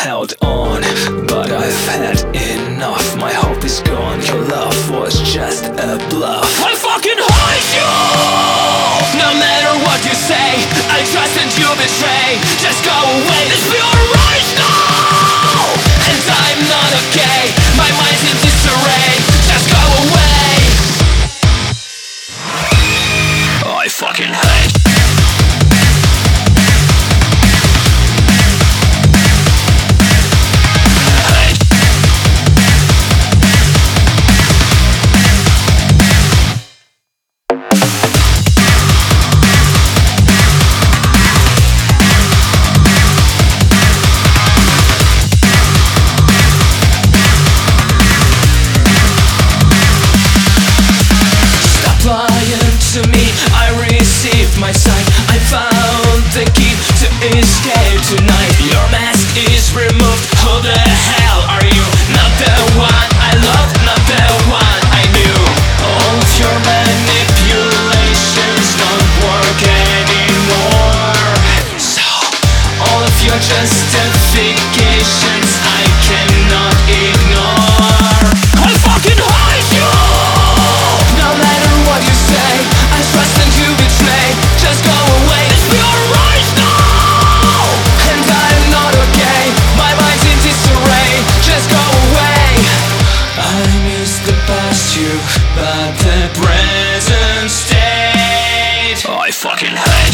held on, but I've had enough. My hope is gone, your love was just a bluff. I fucking hate you! No matter what you say, I trust and you betray. Just go away, it's pure rage now! And I'm not okay, my mind's in disarray. Just go away. I fucking hate you. To me, I received my sight. I found the key to escape tonight. Your mask is removed. Who the hell are you? Not the one I love, not the one I knew. All of your manipulations don't work anymore. So, all of your justifications I cannot ignore. I fucking hate you! No matter what you say, I trust and you betray. Just go away, it's pure rage now! And I'm not okay, my mind's in disarray. Just go away. I miss the past you, but the present state I fucking hate.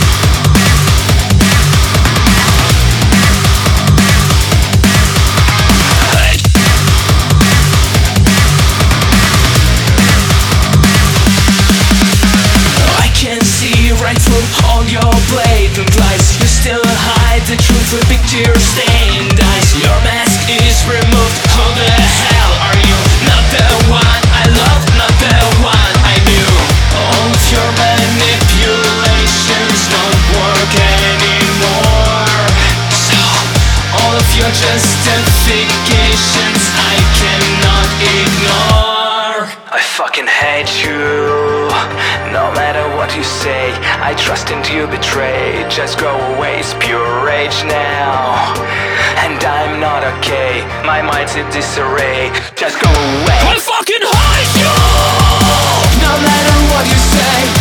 All your blatant lies, you still hide the truth with picture stained eyes. Your mask is removed. Who the hell are you? Not the one I love, not the one I knew. All of your manipulations don't work anymore. So, all of your justifications I cannot ignore. I fucking hate you. No matter what you say, I trust and you betray. Just go away, it's pure rage now. And I'm not okay, my mind's in disarray. Just go away. I fucking hate you! No matter what you say,